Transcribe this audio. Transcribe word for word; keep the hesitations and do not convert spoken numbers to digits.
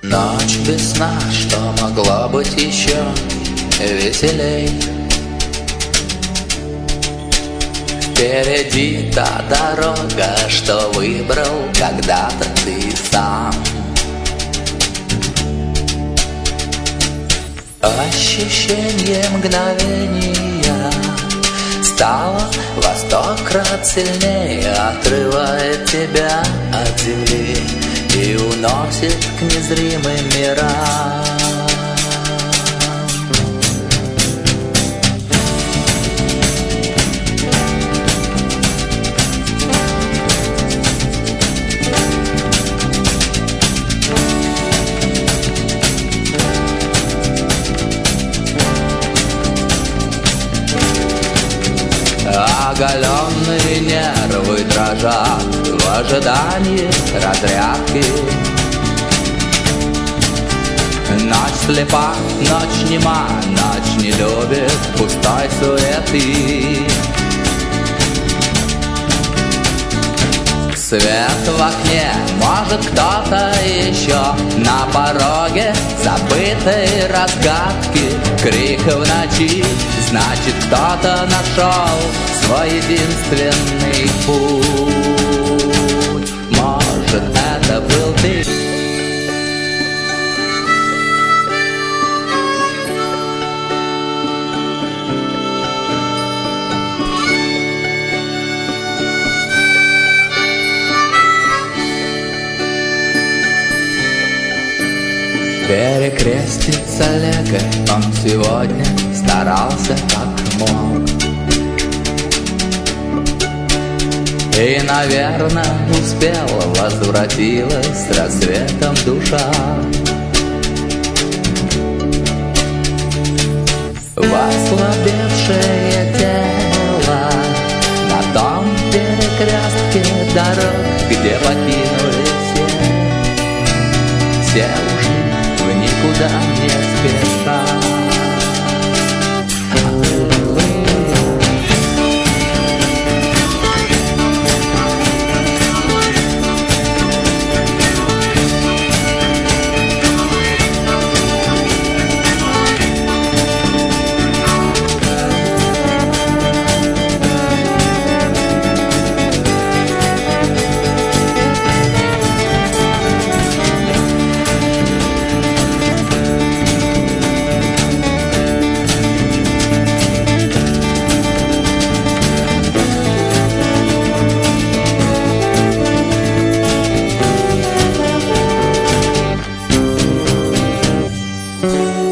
Ночь без сна, что могло быть еще веселей. Впереди та дорога, что выбрал когда-то ты сам. Ощущение мгновения стало во сто крат сильнее, отрывает тебя от земли и уносит к незримым мирам. Оголенные нервы дрожат в ожидании разрядки. Ночь слепа, ночь нема, ночь не любит пустой суеты. Свет в окне, может кто-то еще на пороге забытой разгадки. Крик в ночи, значит кто-то нашел свой единственный путь. Может это был ты. Перекреститься лего, он сегодня старался как мог. И, наверное, успел, возвратилась с рассветом душа. Ослабевшее тело на том перекрестке дорог, где покинули все, все ушли в никуда не спеша. Thank you.